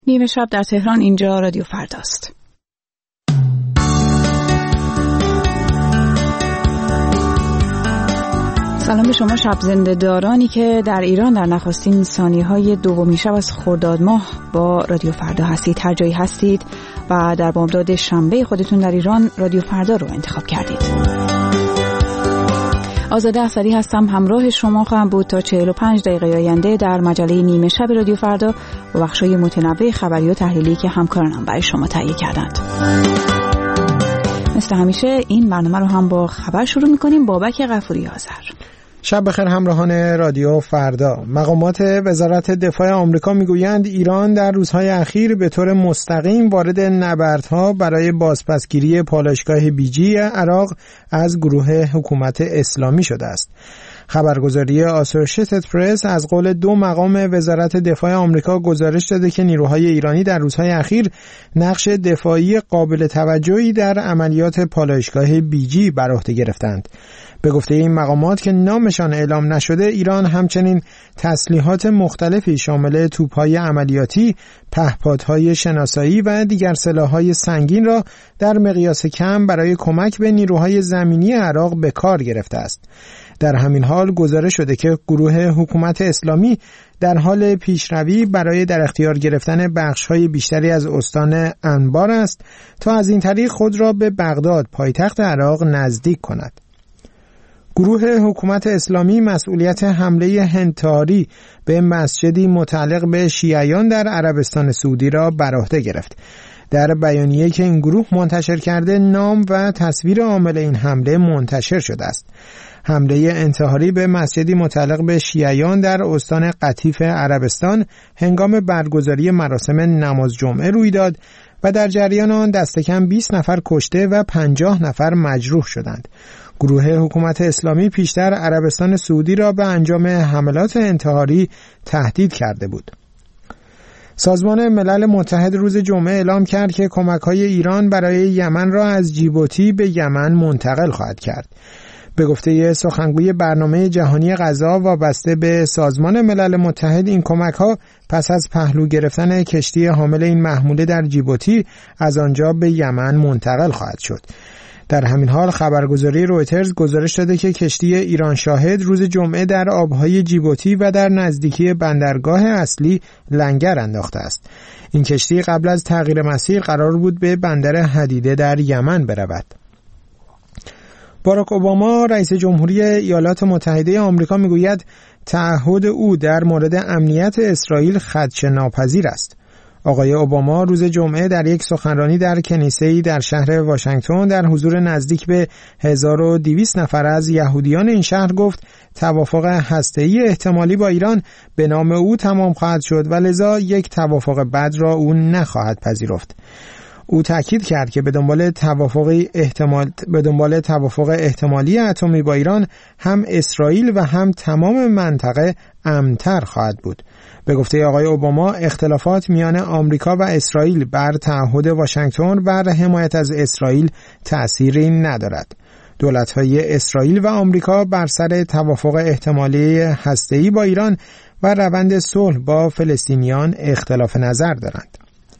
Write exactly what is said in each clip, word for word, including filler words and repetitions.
نیمه شب در تهران، اینجا رادیو فرداست. سلام به شما شب زنده دارانی که در ایران در نخستین ثانیه‌های دومین شب از خرداد ماه با رادیو فردا هستید. هر جایی هستید و در بامداد شنبه خودتون در ایران رادیو فردا رو انتخاب کردید. آزاده احصری هستم، همراه شما خواهم بود تا چهل و پنج دقیقه آینده در مجله نیمه شب رادیو فردا با بخش‌های متنوع خبری و تحلیلی که همکارانم برای شما تهیه کردند. مثل همیشه این برنامه رو هم با خبر شروع می‌کنیم. بابک غفوری آذر. شب بخیر همراهان رادیو فردا. مقامات وزارت دفاع آمریکا میگویند ایران در روزهای اخیر به طور مستقیم وارد نبردها برای بازپسگیری پالایشگاه بیجی عراق از گروه حکومت اسلامی شده است. خبرگزاری آسوشیتد پرس از قول دو مقام وزارت دفاع آمریکا گزارش داده که نیروهای ایرانی در روزهای اخیر نقش دفاعی قابل توجهی در عملیات پالایشگاه بیجی بر عهده گرفتند. به گفته این مقامات که نامشان اعلام نشده، ایران همچنین تسلیحات مختلفی شامل توپ‌های عملیاتی، پهپادهای شناسایی و دیگر سلاح‌های سنگین را در مقیاس کم برای کمک به نیروهای زمینی عراق به کار گرفته است. در همین حال گزارش شده که گروه حکومت اسلامی در حال پیشروی برای در اختیار گرفتن بخش‌های بیشتری از استان انبار است تا از این طریق خود را به بغداد، پایتخت عراق، نزدیک کند. گروه حکومت اسلامی مسئولیت حمله هندتاری به مسجدی متعلق به شیعیان در عربستان سعودی را بر عهده گرفت. در بیانیه‌ای که این گروه منتشر کرده، نام و تصویر عامل این حمله منتشر شده است. حمله انتحاری به مسجدی متعلق به شیعیان در استان قطیف عربستان هنگام برگزاری مراسم نماز جمعه روی داد و در جریان آن دست کم بیست نفر کشته و پنجاه نفر مجروح شدند. گروه حکومت اسلامی پیشتر عربستان سعودی را به انجام حملات انتحاری تهدید کرده بود. سازمان ملل متحد روز جمعه اعلام کرد که کمک‌های ایران برای یمن را از جیبوتی به یمن منتقل خواهد کرد. به گفته سخنگوی برنامه جهانی غذا وابسته به سازمان ملل متحد، این کمک‌ها پس از پهلو گرفتن کشتی حامل این محموله در جیبوتی از آنجا به یمن منتقل خواهد شد. در همین حال خبرگزاری رویترز گزارش داده که کشتی ایران شاهد روز جمعه در آبهای جیبوتی و در نزدیکی بندرگاه اصلی لنگر انداخته است. این کشتی قبل از تغییر مسیر قرار بود به بندر حدیده در یمن برود. باراک اوباما رئیس جمهوری ایالات متحده آمریکا میگوید تعهد او در مورد امنیت اسرائیل خدشه‌ناپذیر است. آقای اوباما روز جمعه در یک سخنرانی در کنیسه‌ای در شهر واشنگتن در حضور نزدیک به هزار و دویست نفر از یهودیان این شهر گفت توافق هسته‌ای احتمالی با ایران به نام او تمام خواهد شد و لذا یک توافق بد را او نخواهد پذیرفت. او تاکید کرد که به دنبال توافق احتمال به دنبال توافق احتمالی اتمی با ایران هم اسرائیل و هم تمام منطقه امن‌تر خواهد بود. به گفته آقای اوباما اختلافات میان آمریکا و اسرائیل بر تعهد واشنگتن بر حمایت از اسرائیل تأثیری ندارد. دولت‌های اسرائیل و آمریکا بر سر توافق احتمالی هسته‌ای با ایران و روند صلح با فلسطینیان اختلاف نظر دارند.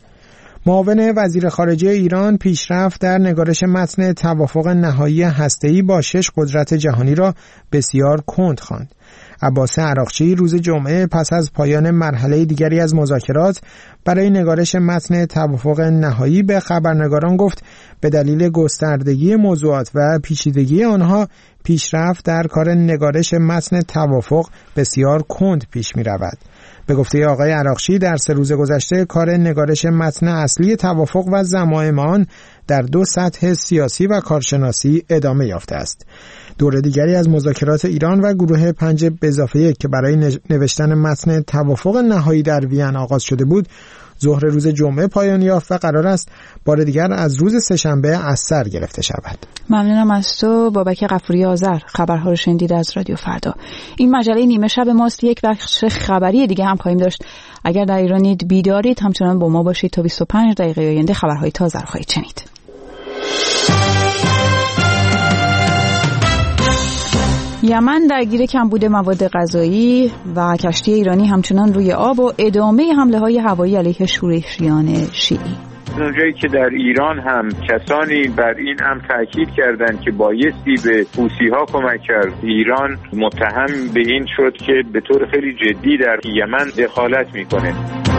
معاون وزیر خارجه ایران پیشرفت در نگارش متن توافق نهایی هسته‌ای با شش قدرت جهانی را بسیار کند خواند. عباس عراقچی روز جمعه پس از پایان مرحله دیگری از مذاکرات برای نگارش متن توافق نهایی به خبرنگاران گفت به دلیل گستردگی موضوعات و پیچیدگی آنها پیشرفت در کار نگارش متن توافق بسیار کند پیش می رود. به گفته آقای عراقچی در سه روز گذشته کار نگارش متن اصلی توافق و ضمائم آن در دو سطح سیاسی و کارشناسی ادامه یافته است. دور دیگری از مذاکرات ایران و گروه پنج به اضافه یک که برای نوشتن متن توافق نهایی در وین آغاز شده بود ظهر روز جمعه پایان یافت و قرار است بار دیگر از روز سه‌شنبه از سر گرفته شود. ممنونم از تو بابک غفوری آذر. خبرها رو شنیدید از رادیو فردا. این مجله نیمه شب ماست. یک بخش خبری دیگه هم خواهیم داشت. اگر در ایرانید بیدارید همچنان با ما باشید تا بیست و پنج دقیقه آینده خبرهای تازه رو خواهید شنید. یمن درگیر کمبود مواد غذایی و کشتی ایرانی همچنان روی آب و ادامه حمله‌های هوایی علیه شورشیان شیعی. اونجایی که در ایران هم کسانی بر این هم تاکید کردند که بایستی به حوثی‌ها کمک کرد، ایران متهم به این شد که به طور خیلی جدی در یمن دخالت میکنه.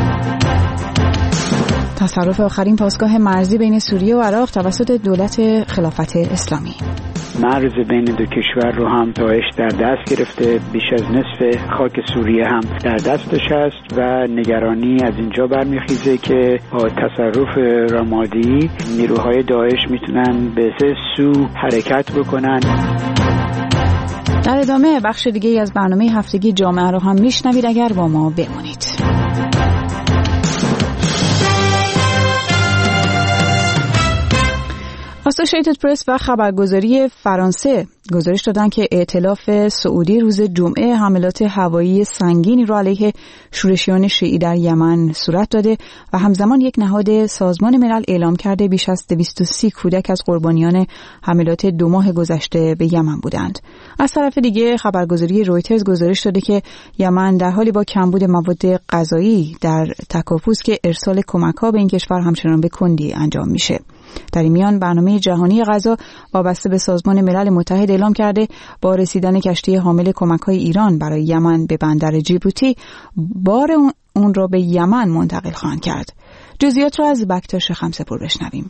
تصرف آخرین پاسگاه مرزی بین سوریه و عراق توسط دولت خلافت اسلامی. مرز بین دو کشور رو هم داعش در دست گرفته، بیش از نصف خاک سوریه هم در دستش است و نگرانی از اینجا برمیخیزه که با تصرف رمادی نیروهای داعش میتونن به سه سو حرکت بکنن. در ادامه بخش دیگه از برنامه هفتگی جامعه رو هم میشنوید، اگر با ما بمونید. آسوشیتد پرس و خبرگزاری فرانسه گزارش دادن که ائتلاف سعودی روز جمعه حملات هوایی سنگینی را علیه شورشیان شیعی در یمن صورت داده و همزمان یک نهاد سازمان ملل اعلام کرده بیش از دویست و سی کودک از قربانیان حملات دو ماه گذشته به یمن بودند. از طرف دیگه خبرگزاری رویترز گزارش داده که یمن در حالی با کمبود مواد غذایی در تکاپوست که ارسال کمک‌ها به این کشور همچنان به کندی انجام میشه. در این میان برنامه جهانی غذا وابسته به سازمان ملل متحد اعلام کرده با رسیدن کشتی حامل کمک‌های ایران برای یمن به بندر جیبوتی بار اون را به یمن منتقل خواهند کرد. جزئیات را از بکتاش خمسه‌پور بشنویم.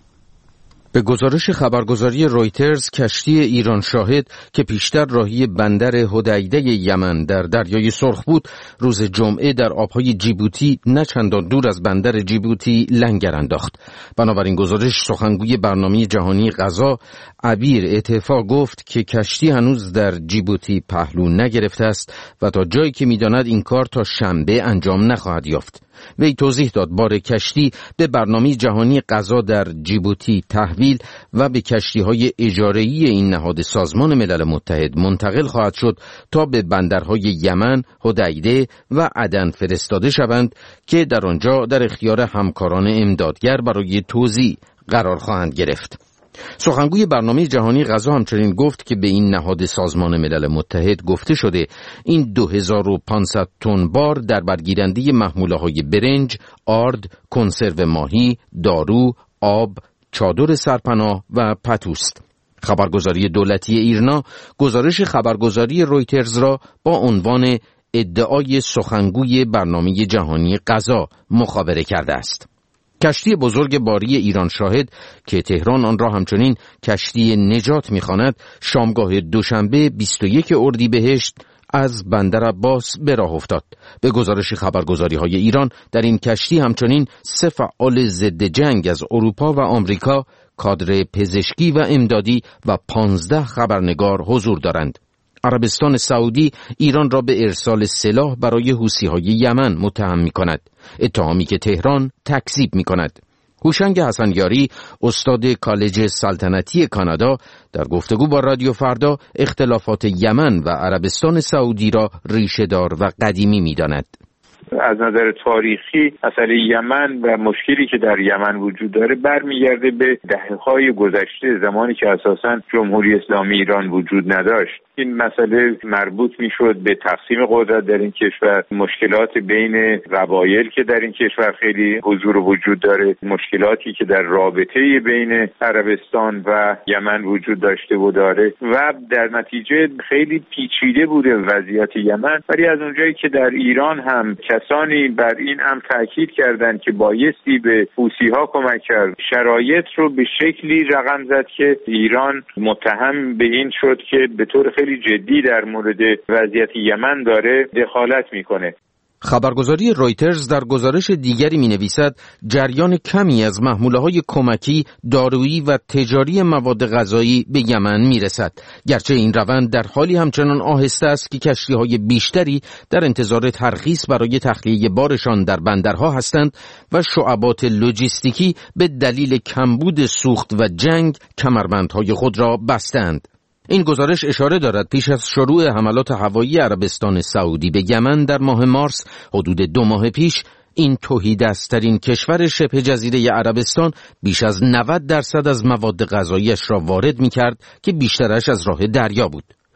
به گزارش خبرگزاری رویترز، کشتی ایران شاهد که پیشتر راهی بندر حدیده یمن در دریای سرخ بود، روز جمعه در آبهای جیبوتی نه چندان دور از بندر جیبوتی لنگر انداخت. بنابراین گزارش سخنگوی برنامه جهانی غذا عبیر اتفاق گفت که کشتی هنوز در جیبوتی پهلو نگرفته است و تا جایی که می‌داند این کار تا شنبه انجام نخواهد یافت. وی توضیح داد بار کشتی به برنامه جهانی غذا در جیبوتی تحویل و به کشتی‌های اجاره‌ای این نهاد سازمان ملل متحد منتقل خواهد شد تا به بندرهای یمن، حدیده و عدن فرستاده شوند که در آنجا در اختیار همکاران امدادگر برای توزیع قرار خواهند گرفت. سخنگوی برنامه جهانی غذا همچنین گفت که به این نهاد سازمان ملل متحد گفته شده این دو هزار و پانصد تن بار در برگیرنده محموله‌های برنج، آرد، کنسرو ماهی، دارو، آب، چادر سرپناه و پتوست. خبرگزاری دولتی ایرنا گزارش خبرگزاری رویترز را با عنوان ادعای سخنگوی برنامه جهانی غذا مخابره کرده است. کشتی بزرگ باری ایران شاهد که تهران آن را همچنین کشتی نجات می‌خواند، شامگاه دوشنبه بیست و یک اردیبهشت از بندر عباس به راه افتاد. به گزارش خبرگزاری‌های ایران، در این کشتی همچنین سه فعال ضد جنگ از اروپا و آمریکا، کادر پزشکی و امدادی و پانزده خبرنگار حضور دارند. عربستان سعودی ایران را به ارسال سلاح برای حوثی‌های یمن متهم می‌کند، اتهامی که تهران تکذیب می‌کند. هوشنگ حسنیاری، استاد کالج سلطنتی کانادا، در گفتگو با رادیو فردا اختلافات یمن و عربستان سعودی را ریشه‌دار و قدیمی می‌داند. از نظر تاریخی مسئله یمن و مشکلی که در یمن وجود داره برمیگرده به دهه‌های گذشته، زمانی که اساساً جمهوری اسلامی ایران وجود نداشت. این مسئله مربوط میشد به تقسیم قدرت در این کشور، مشکلات بین قبایل که در این کشور خیلی حضور و وجود داره، مشکلاتی که در رابطه بین عربستان و یمن وجود داشته و داره و در نتیجه خیلی پیچیده بوده وضعیت یمن. ولی از اونجایی که در ایران هم کسانی بر این هم تاکید کردند که بایستی به حوثی‌ها کمک کرد، شرایط رو به شکلی رقم زد که ایران متهم به این شد که به طور خیلی جدی در مورد وضعیت یمن داره دخالت میکنه. خبرگزاری رویترز در گزارش دیگری می نویسد جریان کمی از محموله‌های کمکی، دارویی و تجاری مواد غذایی به یمن می رسد، گرچه این روند در حالی همچنان آهسته است که کشتی‌های بیشتری در انتظار ترخیص برای تخلیه بارشان در بندرها هستند و شعبات لوجستیکی به دلیل کمبود سوخت و جنگ کمربندهای خود را بستند. این گزارش اشاره دارد پیش از شروع حملات هوایی عربستان سعودی به یمن در ماه مارس، حدود دو ماه پیش، این تهیدست‌ترین کشور شبه جزیره عربستان بیش از نود درصد از مواد غذایی‌اش را وارد می‌کرد که بیشترش از راه دریا بود.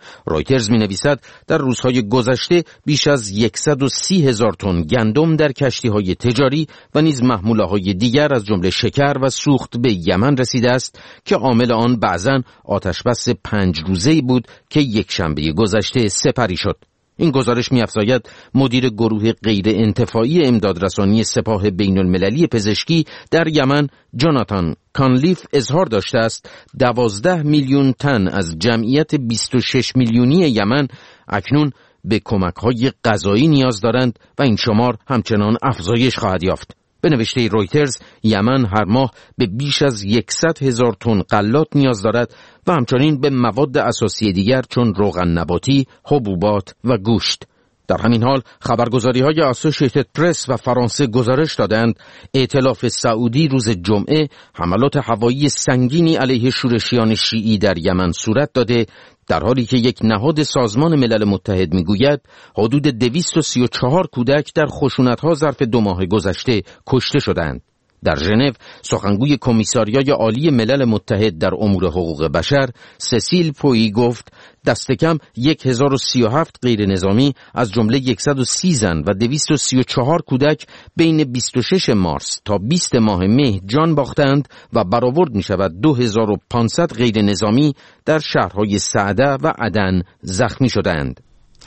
رویترز می‌نویسد در روزهای گذشته بیش از صد و سی هزار تن گندم در کشتی‌های تجاری و نیز محموله‌های دیگر از جمله شکر و سوخت به یمن رسیده است که عامل آن بعضاً آتشبس پنج روزه‌ای بود که یک شنبه گذشته سپری شد. این گزارش می‌افزاید مدیر گروه غیر انتفاعی امدادرسانی سپاه بین المللی پزشکی در یمن جاناتان کانلیف اظهار داشته است دوازده میلیون تن از جمعیت بیست و شش میلیونی یمن اکنون به کمک‌های غذایی نیاز دارند و این شمار همچنان افزایش خواهد یافت. به نوشته رویترز یمن هر ماه به بیش از صد هزار تن غلات نیاز دارد و همچنین به مواد اساسی دیگر چون روغن نباتی، حبوبات و گوشت. در همین حال خبرگزاری‌های اسوسییتد پرس و فرانسه گزارش دادند ائتلاف سعودی روز جمعه حملات هوایی سنگینی علیه شورشیان شیعی در یمن صورت داده، در حالی که یک نهاد سازمان ملل متحد میگوید حدود دویست و سی و چهار کودک در خشونت‌ها ظرف دو ماه گذشته کشته شدند. در ژنو سخنگوی کمیساریای عالی ملل متحد در امور حقوق بشر سسیل پویی گفت دست کم هزار و سی و هفت غیر نظامی از جمله صد و سی زن و دویست و سی و چهار کودک بین بیست و شش مارس تا بیست ماه مه جان باختند و برآورد می شود دو هزار و پانصد غیر نظامی در شهرهای سعده و عدن زخمی شدند.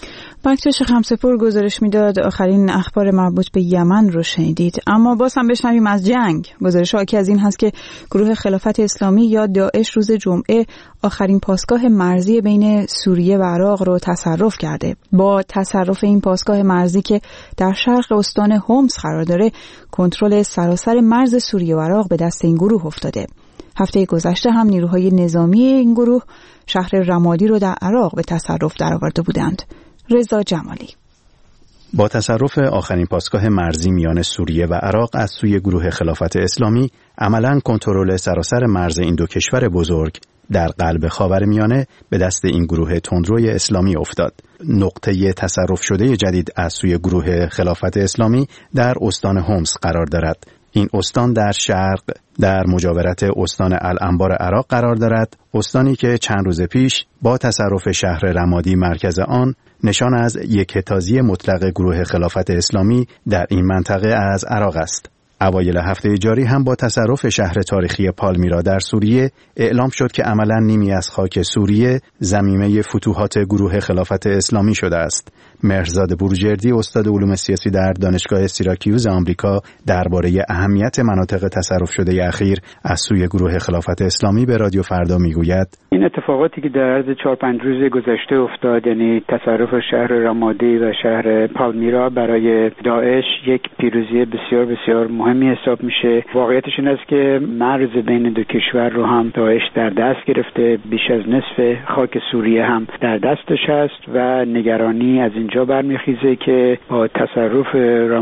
بکتش خمسپور گزارش میداد آخرین اخبار مربوط به یمن رو شنیدید. اما باز هم بشنویم از جنگ. گزارش حاکی از این هست که گروه خلافت اسلامی یا داعش روز جمعه آخرین پاسگاه مرزی بین سوریه و عراق رو تصرف کرده. با تصرف این پاسگاه مرزی که در شرق استان هومس قرار داره، کنترل سراسر مرز سوریه و عراق به دست این گروه افتاده. هفته گذشته هم نیروهای نظامی این گروه شهر رمادی رو در عراق به تصرف درآورده بودند. رضا جمالی. با تصرف آخرین پاسگاه مرزی میان سوریه و عراق از سوی گروه خلافت اسلامی، عملاً کنترل سراسر مرز این دو کشور بزرگ در قلب خاورمیانه به دست این گروه تندروی اسلامی افتاد. نقطه تصرف شده جدید از سوی گروه خلافت اسلامی در استان هومس قرار دارد. این استان در شرق در مجاورت استان الانبار عراق قرار دارد، استانی که چند روز پیش با تصرف شهر رمادی مرکز آن نشان از یکتازی مطلق گروه خلافت اسلامی در این منطقه از عراق است. اوایل هفته جاری هم با تصرف شهر تاریخی پالمیرا در سوریه اعلام شد که عملاً نیمی از خاک سوریه ضمیمه فتوحات گروه خلافت اسلامی شده است. مهرزاد بروجردی استاد علوم سیاسی در دانشگاه سیراکیوز آمریکا درباره اهمیت مناطق تصرف شده اخیر از سوی گروه خلافت اسلامی به رادیو فردا میگوید این اتفاقاتی که در عرض چهار پنج روز گذشته افتاد، یعنی تصرف شهر رمادی و شهر پالمیرا برای داعش یک پیروزی بسیار بسیار مهمی حساب میشه. واقعیتش این است که مرز بین دو کشور رو هم داعش در دست گرفته، بیش از نصف خاک سوریه هم در دستش هست و نگرانی از اینجا برمیخیزه که با تصرف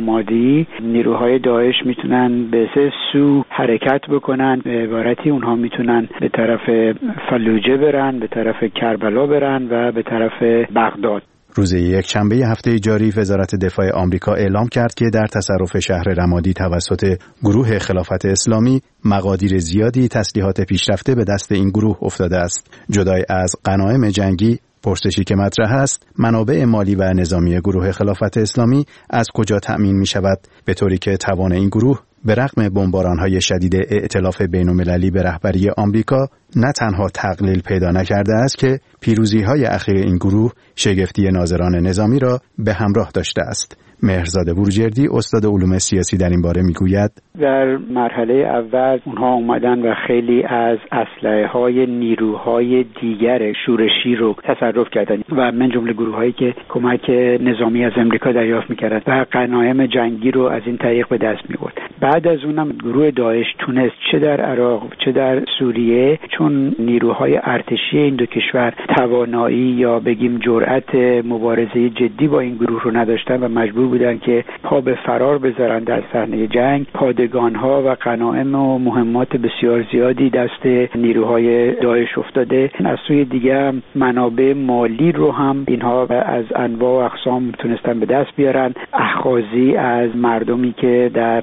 رمادی نیروهای داعش میتونن به سه سو حرکت بکنن. به عبارتی اونها میتونن به طرف فلوجه برن، به طرف کربلا برن و به طرف بغداد. روز یکشنبه هفته جاری وزارت دفاع آمریکا اعلام کرد که در تصرف شهر رمادی توسط گروه خلافت اسلامی مقادیر زیادی تسلیحات پیشرفته به دست این گروه افتاده است. جدای از غنایم جنگی، پرسشی که مطرح است منابع مالی و نظامی گروه خلافت اسلامی از کجا تأمین می شود، به طوری که توان این گروه به رغم بمباران‌های شدید ائتلاف بین‌المللی به رهبری آمریکا نه تنها تقلیل پیدا نکرده است که پیروزی‌های اخیر این گروه شگفتی ناظران نظامی را به همراه داشته است. مهرزاد بروجردی استاد علوم سیاسی در این باره میگوید در مرحله اول اونها اومدن و خیلی از اسلحه‌های نیروهای دیگر شورشی رو تصرف کردن و من جمله گروه‌هایی که کمک نظامی از امریکا دریافت می‌کردند و غنایم جنگی رو از این طریق به دست می‌برد. بعد از اونم گروه داعش تونست چه در عراق چه در سوریه، چون نیروهای ارتشی این دو کشور توانایی یا بگیم جرأت مبارزه جدی با این گروه رو نداشتن و مجبور بودن که پا به فرار بذارن در صحنه جنگ، پادگان‌ها و غنایم و مهمات بسیار زیادی دست نیروهای داعش افتاده. از سوی دیگه منابع مالی رو هم اینها از انواع و اقسام تونستن به دست بیارن. اخاذی از مردمی که در مناطق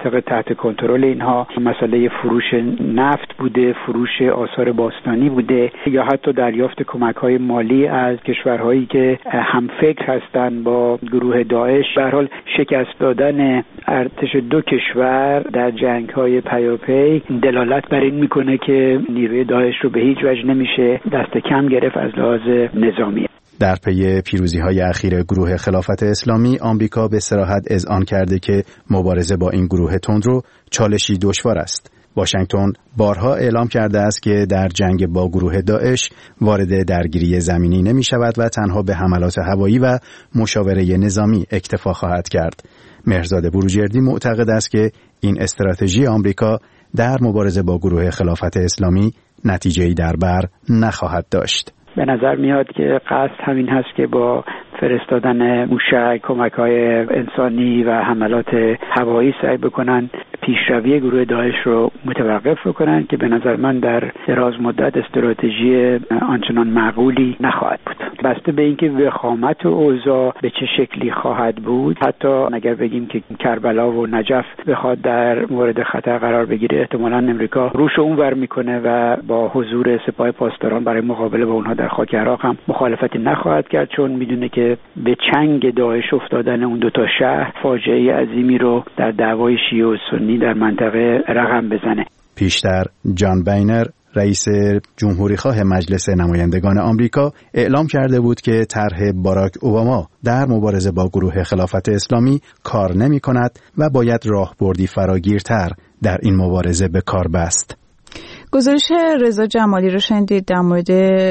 مناطق تحت کنترل اینها مسئله فروش نفت بوده، فروش آثار باستانی بوده، یا حتی دریافت کمک‌های مالی از کشورهایی که هم فکر هستند با گروه داعش. به هر حال شکست دادن ارتش دو کشور در جنگ‌های پیاپی دلالت بر این میکنه که نیروی داعش رو به هیچ وجه نمیشه دست کم گرفت از لحاظ نظامی. در پی پیروزی‌های اخیر گروه خلافت اسلامی، آمریکا به صراحت اذعان کرده که مبارزه با این گروه تندرو چالشی دشوار است. واشنگتن بارها اعلام کرده است که در جنگ با گروه داعش وارد درگیری زمینی نمی شود و تنها به حملات هوایی و مشاوره نظامی اکتفا خواهد کرد. مهرزاد بروجردی معتقد است که این استراتژی آمریکا در مبارزه با گروه خلافت اسلامی نتیجه‌ای در بر نخواهد داشت. به نظر میاد که قصد همین هست که با فرستادن موشک، کمک‌های انسانی و حملات هوایی سعی بکنن پیشروی گروه داعش رو متوقف بکنن که به نظر من در دراز مدت استراتژی آنچنان معقولی نخواهد بود. بسته به اینکه وخامت و اوضاع به چه شکلی خواهد بود، حتی اگر بگیم که کربلا و نجف بخواد در مورد خطر قرار بگیره، احتمالاً امریکا روش اونور میکنه و با حضور سپاه پاسداران برای مقابله با اونها در خاک عراق هم مخالفتی نخواهد کرد، چون میدونه که به چنگ داعش افتادن اون دو تا شهر فاجعه عظیمی رو در دعوای شیعه و سنی در منطقه رقم بزنه. پیشتر جان باینر، رئیس جمهوریخواه مجلس نمایندگان آمریکا، اعلام کرده بود که طرح باراک اوباما در مبارزه با گروه خلافت اسلامی کار نمی کند و باید راهبردی فراگیرتر در این مبارزه به کار بست. گزارش رضا جمالی رو شنیدید در مورد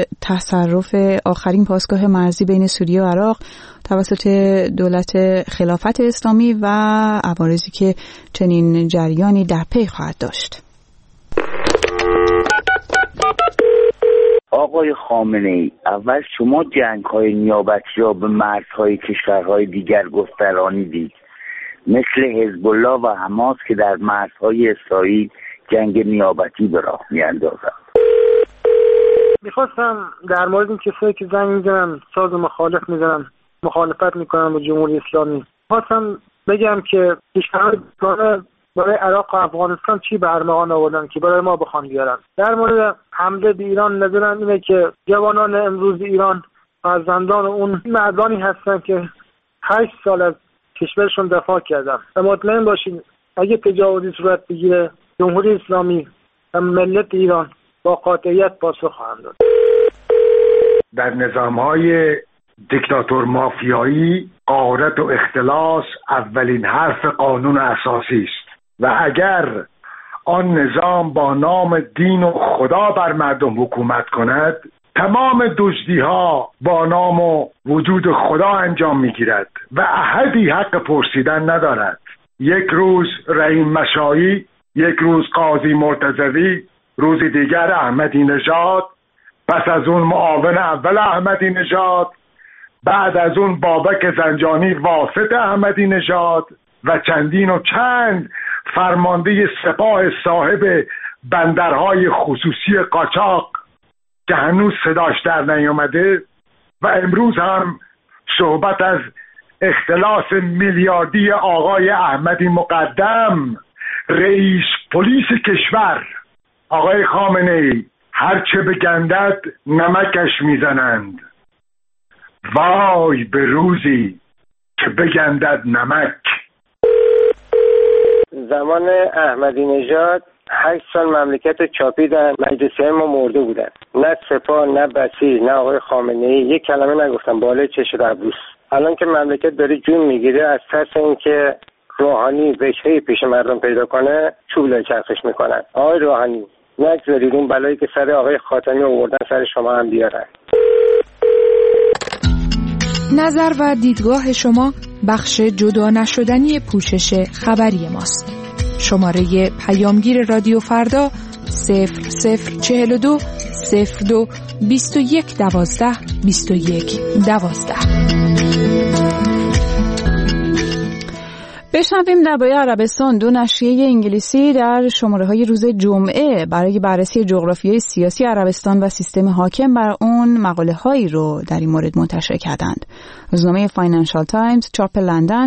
تصرف آخرین پاسگاه مرزی بین سوریه و عراق توسط دولت خلافت اسلامی و عوارضی که چنین جریانی در پی خواهد داشت. آقای خامنه‌ای، اول شما جنگ‌های نیابتی را به مرزهای کشورهای دیگر گسترانیدید، مثل حزب الله و حماس که در مرزهای اسرائیل جنگ نیابتی به راه می‌اندازند. میخواستم در مورد این کسایی که زنگ میزنن ساز مخالف میزنن مخالفت میکنن با جمهوری اسلامی، خواستم بگم که کشورها برای عراق و افغانستان چی به ارمغان آوردن که برای ما بخوان بیارن. در مورد حمله به ایران نظرم اینه که جوانان امروز ایران فرزندان اون مردانی هستن که هشت سال از کشورشون دفاع کردن و مطمئن باشین اگه تجاوزی صورت بگیره جمهوری اسلامی و ملت ایران با قاطعیت پاسخ خواهند داد. در نظام‌های دیکتاتور مافیایی غارت و اختلاس اولین حرف قانون اساسی است و اگر آن نظام با نام دین و خدا بر مردم حکومت کند، تمام دزدی‌ها با نام و وجود خدا انجام می‌گیرد و احدی حق پرسیدن ندارد. یک روز رحیم مشایی، یک روز قاضی مرتضوی، روز دیگر احمدی نژاد، پس از اون معاون اول احمدی نژاد، بعد از اون بابک زنجانی واسط احمدی نژاد و چندین و چند فرمانده سپاه صاحب بندرهای خصوصی قاچاق که هنوز صداش در نیامده و امروز هم صحبت از اختلاس میلیاردی آقای احمدی مقدم رئیس پلیس کشور. آقای خامنه‌ای، هرچه بگندد نمکش میزنند، وای به روزی که بگندد نمک. زمان احمدی نژاد هشت سال مملکت چاپیدن، مجلسی ما مرده بودن، نه سپاه نه بسیج نه آقای خامنه‌ای یک کلمه نگفتن بالای چش در بوس. الان که مملکت داره جون میگیره از ترس اینکه روحانی وجهی پیش مردم پیدا کنه چوب لای چرخش میکنن. آقای روحانی نگذارید اون بلایی که سر آقای خاتمی آوردن سر شما هم بیارن. نظر و دیدگاه شما بخش جدا نشدنی پوشش خبری ماست. شماره پیامگیر رادیو فردا صفر صفر چهل و دو صفر دو بیست و یک دوازده بیست و یک دوازده. بشنویم درباره عربستان. دو نشریه انگلیسی در شماره‌های روز جمعه برای بررسی جغرافیای سیاسی عربستان و سیستم حاکم بر اون مقاله‌هایی رو در این مورد منتشر کردند. روزنامه فاینانشال تایمز چاپ لندن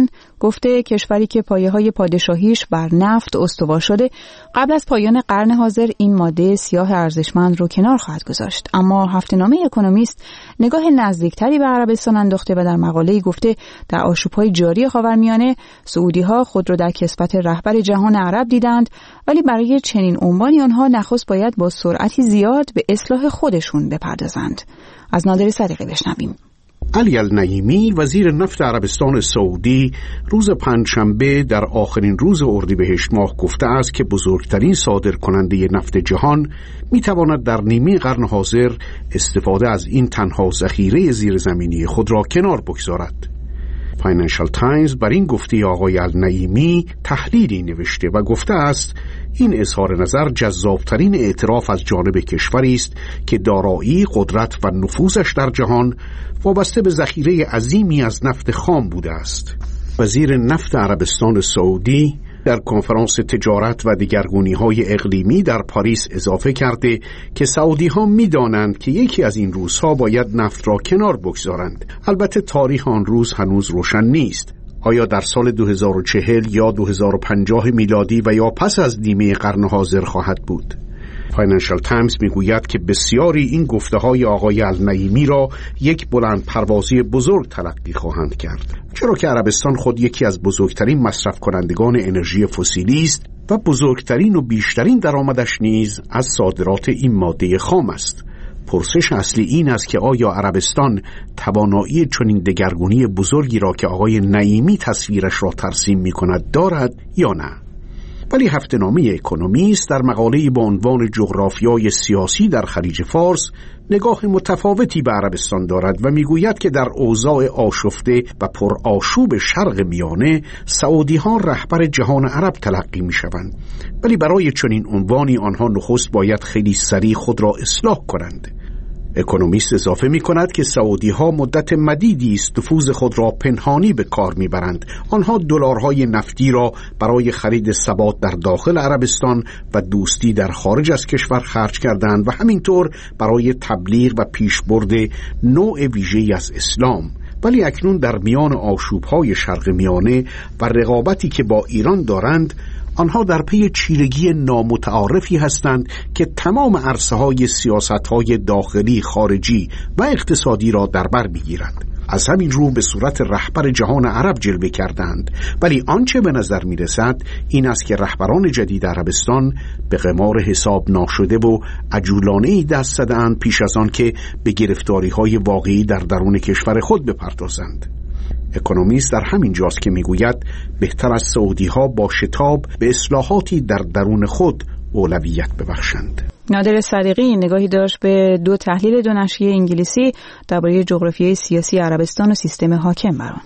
گفته کشوری که پایه‌های پادشاهیش بر نفت استوار شده قبل از پایان قرن حاضر این ماده سیاه ارزشمند رو کنار خواهد گذاشت. اما هفته‌نامه اکونومیست نگاه نزدیکتری به عربستان انداخته و در مقاله‌ای گفته در آشوب‌های جاری خاورمیانه سعودی‌ها خود را در کسبت رهبر جهان عرب دیدند، ولی برای چنین عنوانی آنها نخست باید با سرعتی زیاد به اصلاح خودشون بپردازند. از نادر صدیقی بشنویم. علی النعیمی وزیر نفت عربستان سعودی روز پنجشنبه در آخرین روز اردیبهشت ماه گفته است که بزرگترین صادرکننده نفت جهان میتواند در نیمه قرن حاضر استفاده از این تنها ذخیره زیرزمینی خود را کنار بگذارد. فاینانشال تایمز بر این گفته آقای النعیمی تحلیلی نوشته و گفته است این اظهار نظر جذابترین اعتراف از جانب کشوری است که دارایی، قدرت و نفوذش در جهان وابسته به ذخیره عظیمی از نفت خام بوده است. وزیر نفت عربستان سعودی در کنفرانس تجارت و دگرگونی‌های اقلیمی در پاریس اضافه کرده که سعودی‌ها می‌دانند که یکی از این روزها باید نفت را کنار بگذارند. البته تاریخ آن روز هنوز روشن نیست. آیا در سال دو هزار و چهل یا دو هزار و پنجاه میلادی و یا پس از نیمه قرن حاضر خواهد بود؟ فاینانشال تایمز میگوید که بسیاری این گفته‌های آقای النعیمی را یک بلند پروازی بزرگ تلقی خواهند کرد، چرا که عربستان خود یکی از بزرگترین مصرف کنندگان انرژی فسیلی است و بزرگترین و بیشترین درآمدش نیز از صادرات این ماده خام است. پرسش اصلی این است که آیا عربستان توانایی چنین دگرگونی بزرگی را که آقای نعیمی تصویرش را ترسیم می‌کند دارد یا نه؟ ولی هفته‌نامه اکونومیست در مقاله‌ای با عنوان جغرافیای سیاسی در خلیج فارس نگاه متفاوتی به عربستان دارد و میگوید که در اوضاع آشفته و پرآشوب شرق میانه سعودی‌ها رهبر جهان عرب تلقی می‌شوند، ولی برای چنین عنوانی آنها نخست باید خیلی سریع خود را اصلاح کنند. اکونومیست اضافه می کند که سعودی ها مدت مدیدی است نفوذ خود را پنهانی به کار می برند. آنها دلارهای نفتی را برای خرید ثبات در داخل عربستان و دوستی در خارج از کشور خرج کردند و همینطور برای تبلیغ و پیشبرد نوع ویژه‌ای از اسلام. ولی اکنون در میان آشوب‌های شرق میانه و رقابتی که با ایران دارند، آنها در پی چیرگی نامتعارفی هستند که تمام عرصه‌های سیاست‌های داخلی، خارجی و اقتصادی را در بر می‌گیرند. از همین رو به صورت رهبر جهان عرب جلوه کردند، ولی آنچه به نظر می‌رسد این است که رهبران جدید عربستان به قمار حساب ناشده و عجولانه‌ای دست زدند پیش از آن که به گرفتاری‌های واقعی در درون کشور خود بپردازند. اکونومیست در همین جاست که میگوید بهتر از سعودی ها با شتاب به اصلاحاتی در درون خود اولویت ببخشند. نادر صدیقی نگاهی داشت به دو تحلیل دو نشریه انگلیسی درباره جغرافیای سیاسی عربستان و سیستم حاکم بر آن.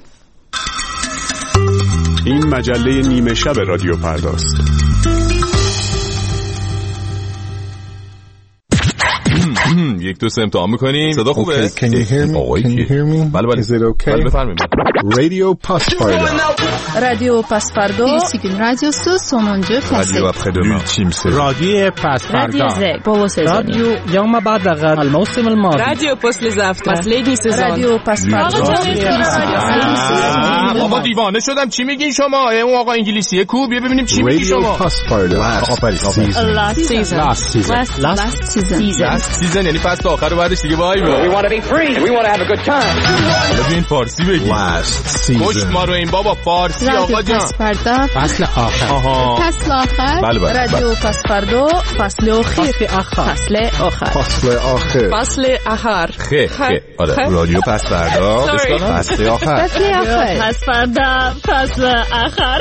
این مجله نیمه شب رادیو پرداست. یک دو سه امتحان میکنیم. صدا خوبه؟ Can you hear me? آقایی Can you hear me? بله بله. Is it okay? بله بفرمایید. رادیو پاسپاردا. رادیو پاسپاردا. رادیو سو سومونجو رادیو après-demain. رادیو پاسپاردا. رادیو يوم بعد الموسم الماضي. رادیو پسل زفت. последний сезон. رادیو پاسپاردا. بابا دیوانه شدم. چی میگین شما؟ اون آقا انگلیسیه کو؟ بیا ببینیم چی میگی شما. رادیو پاسپاردا. Last season. Last season. Last season. Last season یعنی فصل آخر بعدش دیگه وای بابا. We want to be free and we want to have a good time. ببین فارسی بگی. Last season. کشت ما رو این بابا فارسی آقا جان. پاسپاردا. فصل آخر. آها. فصل آخر. بله بله. رادیو پاسپاردا. فصل آخر. فصل آخر. فصل آخر. فصل آخر. خه خه. آره رادیو پاسپاردا. فصل آخر. فصل آخر. پاسپاردا. فصل آخر.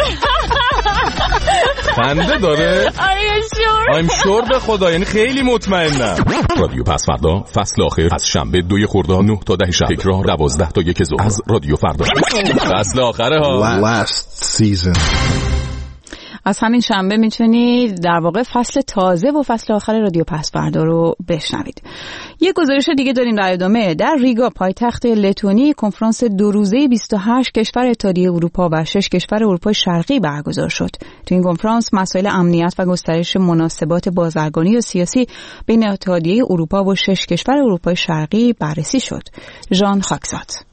خنده داره؟ I'm I'm sure به خدا یعنی خیلی مطمئنم. رادیو پاسپاردا فصل آخر از شنبه دوی خرداد نه تا ده شب، تکرار دوازده تا یک ظهر از رادیو فردا. فصل آخره ها. Last season. از همین شنبه میتونید در واقع فصل تازه و فصل آخر رادیو پاسپاردا رو بشنوید. یه گزارش دیگه داریم در ادامه. در ریگا پایتخت لتونی کنفرانس دو روزه بیست و هشت کشور اتحادیه اروپا و شش کشور اروپای شرقی برگزار شد. تو این کنفرانس مسائل امنیت و گسترش مناسبات بازرگانی و سیاسی بین اتحادیه اروپا و شش کشور اروپای شرقی بررسی شد. ژان خاکزاد.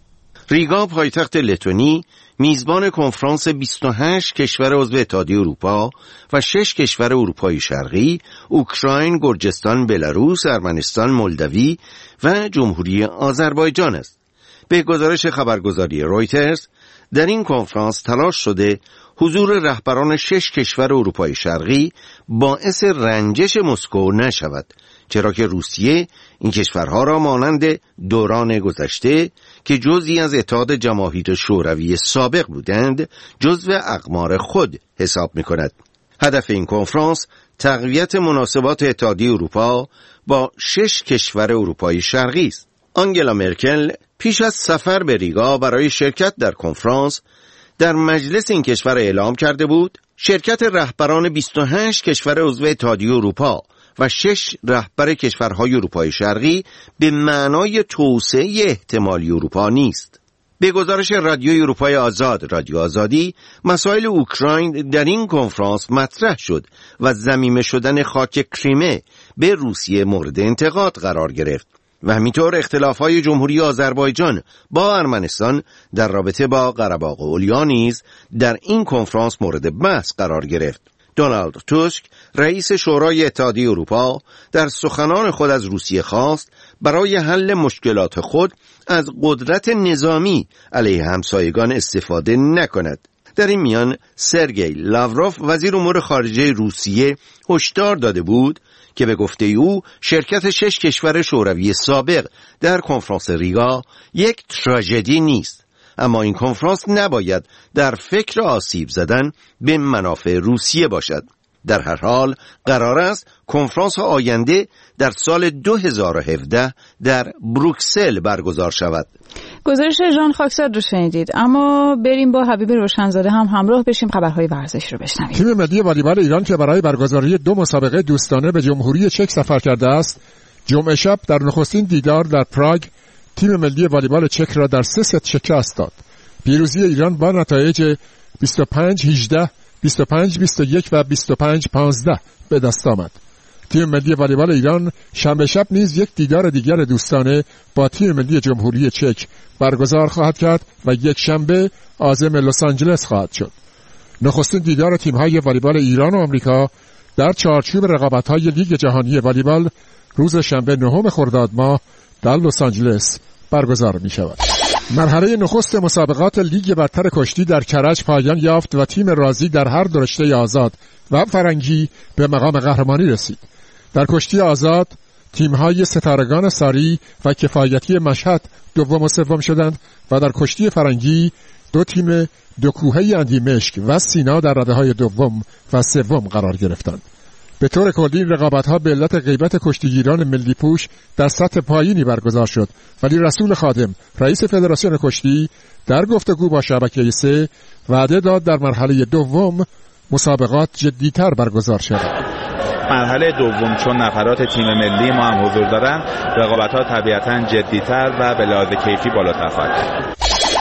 ریگا پایتخت لتونی میزبان کنفرانس بیست و هشت کشور عضو اتحادیه اروپا و شش کشور اروپای شرقی، اوکراین، گرجستان، بلاروس، ارمنستان، مولداوی و جمهوری آذربایجان است. به گزارش خبرگزاری رویترز، در این کنفرانس تلاش شده حضور رهبران شش کشور اروپای شرقی باعث رنجش مسکو نشود، چرا که روسیه این کشورها را مانند دوران گذشته که جزئی از اتحاد جماهیر شوروی سابق بودند جزو اقمار خود حساب می‌کند. هدف این کنفرانس تقویت مناسبات اتحادیه اروپا با شش کشور اروپای شرقی است. آنگلا مرکل پیش از سفر به ریگا برای شرکت در کنفرانس در مجلس این کشور اعلام کرده بود شرکت رهبران بیست و هشت کشور عضو اتحادیه اروپا و شش رهبر کشورهای اروپای شرقی به معنای توسعه احتمالی اروپا نیست. به گزارش رادیوی اروپای آزاد، رادیو آزادی، مسائل اوکراین در این کنفرانس مطرح شد و ضمیمه شدن خاک کریمه به روسیه مورد انتقاد قرار گرفت و همینطور اختلاف‌های جمهوری آذربایجان با ارمنستان در رابطه با قره‌باغ علیا نیز در این کنفرانس مورد بحث قرار گرفت. دونالد توسک، رئیس شورای اتحادیه اروپا، در سخنان خود از روسیه خواست برای حل مشکلات خود از قدرت نظامی علیه همسایگان استفاده نکند. در این میان سرگئی لاوروف، وزیر امور خارجه روسیه، هشدار داده بود که به گفته او شرکت شش کشور شوروی سابق در کنفرانس ریگا یک تراژدی نیست، اما این کنفرانس نباید در فکر آسیب زدن به منافع روسیه باشد. در هر حال قرار است کنفرانس آینده در سال دو هزار و هفده در بروکسل برگزار شود. گزارش ژان خاکساد رو شنیدید، اما بریم با حبیب روشنزاده هم همراه بشیم خبرهای ورزش رو بشنویم. تیم ملی والیبال ایران که برای برگزاری دو مسابقه دوستانه به جمهوری چک سفر کرده است، جمعه شب در نخستین دیدار در پراگ تیم ملی والیبال چک را در سه ست شکست داد. پیروزی ایران با نتایج بیست و پنج هجده، بیست و پنج بیست و یک و بیست و پنج پانزده به دست آمد. تیم ملی والیبال ایران شنبه شب نیز یک دیدار دیگر دوستانه با تیم ملی جمهوری چک برگزار خواهد کرد و یک شنبه عازم لس آنجلس خواهد شد. نخستین دیدار تیم‌های والیبال ایران و آمریکا در چارچوب رقابت‌های لیگ جهانی والیبال روز شنبه نهم خرداد ماه در لس آنجلس برگزار می‌شود. مرحله نخست مسابقات لیگ برتر کشتی در کرج پایان یافت و تیم رازی در هر دو رشته آزاد و فرنگی به مقام قهرمانی رسید. در کشتی آزاد تیم‌های ستارگان ساری و کفایتی مشهد دوم و سوم شدند و در کشتی فرنگی دو تیم دو کوهه اندیمشک و سینا در رده‌های دوم و سوم قرار گرفتند. به طور کلی این رقابت‌ها به علت غیبت کشتیگیران ملی پوش در سطح پایینی برگزار شد، ولی رسول خادم رئیس فدراسیون کشتی در گفتگو با شبکه سه وعده داد در مرحله دوم مسابقات جدی‌تر برگزار شود. مرحله دوم چون نفرات تیم ملی ما هم حضور دارن، رقابت‌ها طبیعتاً جدی‌تر و به لحاظ کیفی بالاتر خواهد.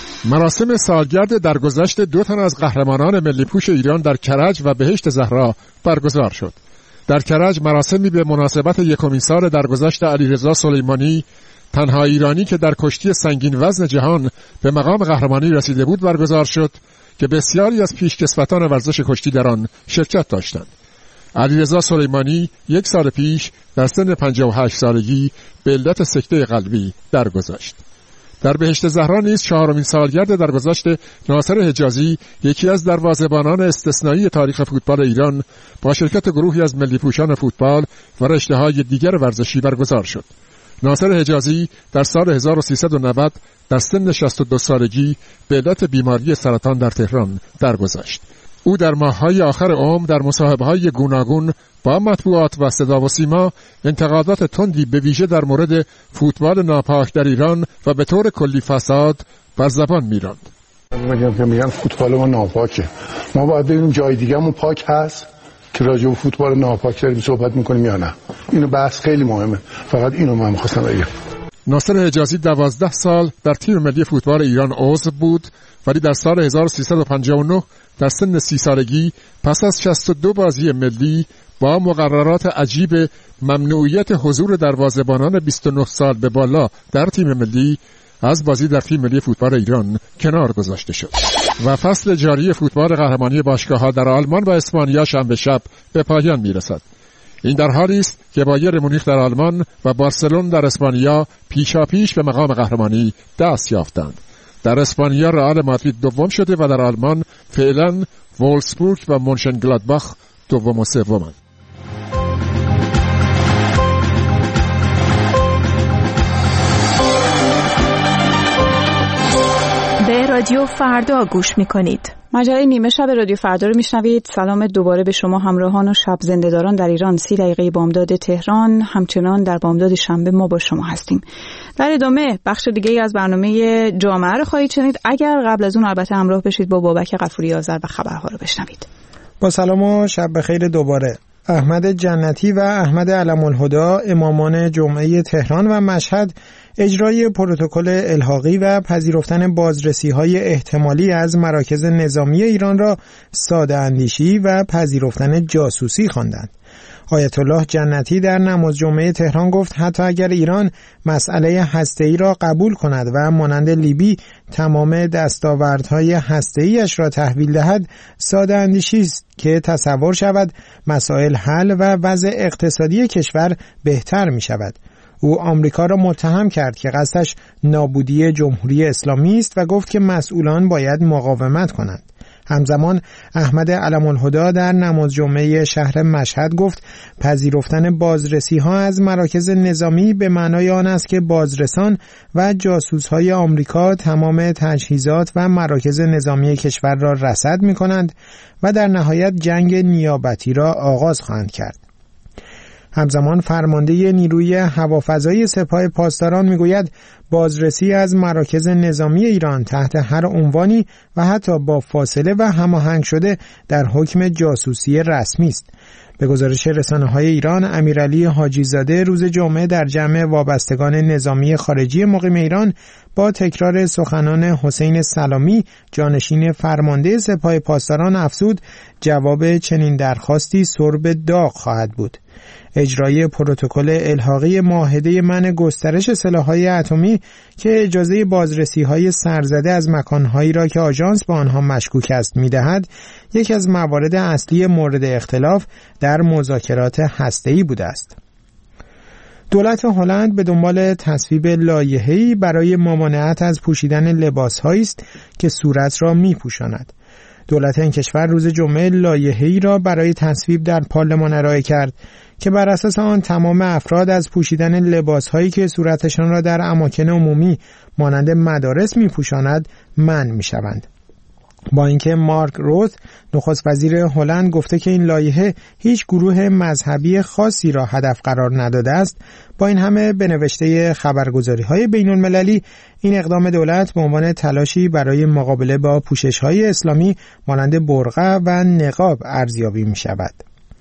مراسم سالگرد درگذشت دو تن از قهرمانان ملی پوش ایران در کرج و بهشت زهرا برگزار شد. در کرج مراسمی به مناسبت یکمین سال درگذشت علیرضا سلیمانی، تنها ایرانی که در کشتی سنگین وزن جهان به مقام قهرمانی رسیده بود، برگزار شد که بسیاری از پیشکسوتان ورزش کشتی در آن شرکت داشتند. علیرضا سلیمانی یک سال پیش در سن پنجاه و هشت سالگی به علت سکته قلبی درگذشت. در بهشت زهرا نیز چهارمین سالگرد درگذشت ناصر حجازی، یکی از دروازه‌بانان استثنایی تاریخ فوتبال ایران، با شرکت گروهی از ملی پوشان فوتبال و رشته‌های دیگر ورزشی برگزار شد. ناصر حجازی در سال هزار و سیصد و نود در سن شصت و دو سالگی به علت بیماری سرطان در تهران درگذشت. او در ماه‌های آخر عمر در مصاحبه‌های گوناگون با مطبوعات و صدا و سیما انتقادات تندی به ویژه در مورد فوتبال ناپاک در ایران و به طور کلی فساد بر زبان می‌راند. میگم که میگن فوتبال ما ناپاکه. ما باید ببینیم جای دیگه‌مون پاک هست که راجع به فوتبال ناپاک داریم صحبت می‌کنیم یا نه. اینو بحث خیلی مهمه. فقط اینو من می‌خواستم بگم. ناصر حجازی دوازده سال در تیم ملی فوتبال ایران عضو بود، ولی در سال هزار و سیصد و پنجاه و نه در سن سی سالگی پس از شصت و دو بازی ملی با مقررات عجیب ممنوعیت حضور دروازه‌بانان بیست و نه سال به بالا در تیم ملی از بازی در تیم ملی فوتبال ایران کنار گذاشته شد و فصل جاری فوتبال قهرمانی باشگاه‌ها در آلمان و اسپانیا شنبه شب به پایان می‌رسد. این در حالی است که بایر مونیخ در آلمان و بارسلون در اسپانیا پیشاپیش به مقام قهرمانی دست یافتند. در اسپانیا رئال مادرید دوم شده و در آلمان فعلا وولسبورگ و مونشنگلادباخ دوم و سومند. به رادیو فردا گوش می‌کنید. مجله نیمه شب رادیو فردا رو میشنوید. سلام دوباره به شما همراهان و شب زنده‌داران در ایران. سی دقیقه بامداد تهران، همچنان در بامداد شنبه ما با شما هستیم. در ادامه بخش دیگه از برنامه جامعه رو خواهید شنید. اگر قبل از اون البته همراه بشید با بابک غفوری آذر و خبرها رو بشنوید. با سلام و شب بخیر دوباره. احمد جنتی و احمد علم‌الهدی امامان جمعه تهران و مشهد اجرای پروتکل الحاقی و پذیرفتن بازرسی‌های احتمالی از مراکز نظامی ایران را ساده اندیشی و پذیرفتن جاسوسی خواندند. آیت الله جنتی در نماز جمعه تهران گفت حتی اگر ایران مسئله هسته‌ای را قبول کند و مانند لیبی تمام دستاوردهای هسته‌ایش را تحویل دهد، ساده اندیشی است که تصور شود مسائل حل و وضع اقتصادی کشور بهتر می شود. او آمریکا را متهم کرد که قصدش نابودی جمهوری اسلامی است و گفت که مسئولان باید مقاومت کنند. همزمان احمد علم‌الهدی در نماز جمعه شهر مشهد گفت پذیرفتن بازرسی ها از مراکز نظامی به معنای آن است که بازرسان و جاسوس های آمریکا تمام تجهیزات و مراکز نظامی کشور را رصد می کنند و در نهایت جنگ نیابتی را آغاز خواهند کرد. همزمان فرمانده نیروی هوافضایی سپاه پاسداران میگوید بازرسی از مراکز نظامی ایران تحت هر عنوانی و حتی با فاصله و هماهنگ شده در حکم جاسوسی رسمی است. به گزارش رسانه‌های ایران، امیرعلی حاجی‌زاده روز جمعه در جمع وابستگان نظامی خارجی مقیم ایران با تکرار سخنان حسین سلامی جانشین فرمانده سپاه پاسداران افزود جواب چنین درخواستی سرب داغ خواهد بود. اجرای پروتکل الحاقی معاهده منع گسترش سلاح‌های اتمی که اجازه بازرسی‌های سرزده از مکان‌هایی را که آژانس به آنها مشکوک است می‌دهد، یکی از موارد اصلی مورد اختلاف در مذاکرات هسته‌ای بوده است. دولت هلند به دنبال تصویب لایحه‌ای برای ممانعت از پوشیدن لباس‌هایی است که صورت را می‌پوشاند. دولت این کشور روز جمعه لایحه‌ای را برای تصویب در پارلمان ارائه کرد که بر اساس آن تمام افراد از پوشیدن لباس‌هایی که صورتشان را در اماکن عمومی مانند مدارس می‌پوشاند منع می‌شوند. با اینکه مارک روت نخست وزیر هلند گفته که این لایحه هیچ گروه مذهبی خاصی را هدف قرار نداده است، با این همه به نوشته خبرگزاری‌های بین‌المللی این اقدام دولت به عنوان تلاشی برای مقابله با پوشش‌های اسلامی مانند برقع و نقاب ارزیابی می‌شود.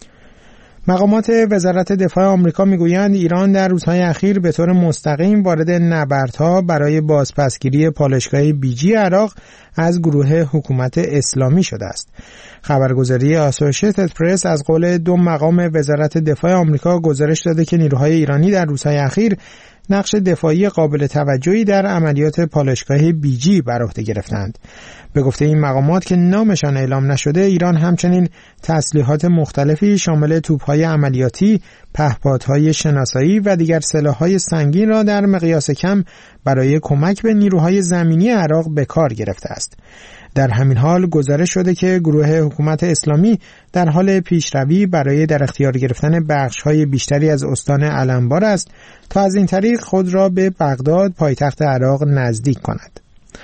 مقامات وزارت دفاع آمریکا میگویند ایران در روزهای اخیر به طور مستقیم وارد نبردها برای بازپسگیری پالایشگاه بیجی عراق از گروه حکومت اسلامی شده است. خبرگزاری آسوشیتد پرس از قول دو مقام وزارت دفاع آمریکا گزارش داده که نیروهای ایرانی در روزهای اخیر نقش دفاعی قابل توجهی در عملیات پالایشگاه بیجی بر عهده گرفتند. به گفته این مقامات که نامشان اعلام نشده، ایران همچنین تسلیحات مختلفی شامل توپ‌های عملیاتی، پهپادهای شناسایی و دیگر سلاح‌های سنگین را در مقیاس کم برای کمک به نیروهای زمینی عراق به کار گرفته است. در همین حال گزارش شده که گروه حکومت اسلامی در حال پیشروی برای در اختیار گرفتن بخش‌های بیشتری از استان علمبار است تا از این طریق خود را به بغداد پایتخت عراق نزدیک کند.